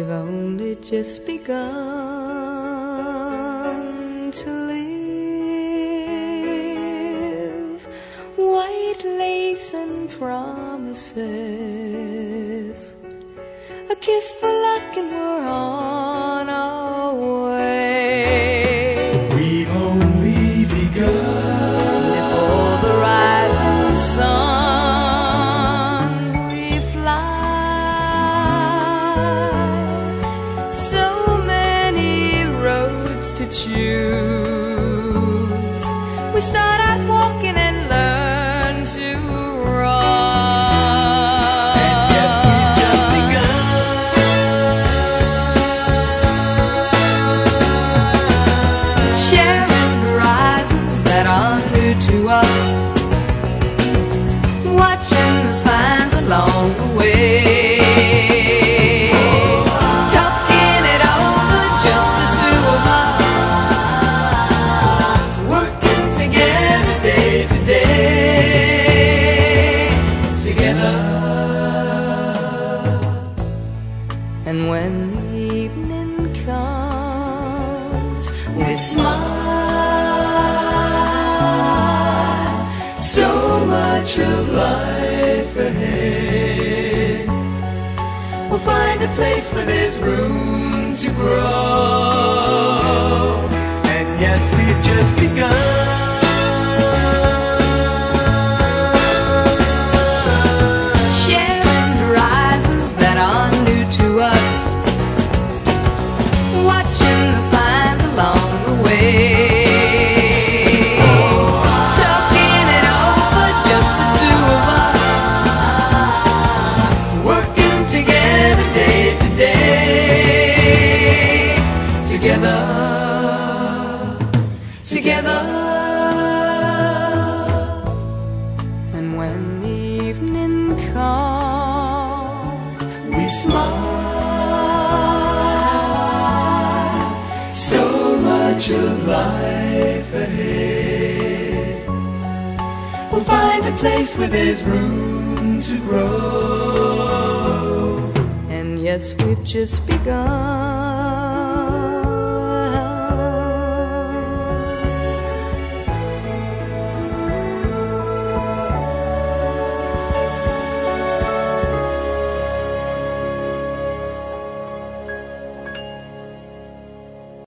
we've only just begun to live. White lace and promises, a kiss for luck and we're on our way. We've only begun. Before the rising sun we fly. So many roads to choose. We start out walking and learn to run. And yet we've just begun. Sharing horizons that are new to us, watching the signs along the way, talking it over, just the two of us, working together day to day, together. And when the evening comes, we smile. So much of life ahead. We'll find a place where there's room to grow. And yes, we've just begun. Sharing horizons that are new to us, watching the signs along the way, talking it over, just the two of us, working together day to day, together, together. And when the evening comes, we smile. So much of life ahead. We'll find a place Where there's room to grow. and yes, we've just begun.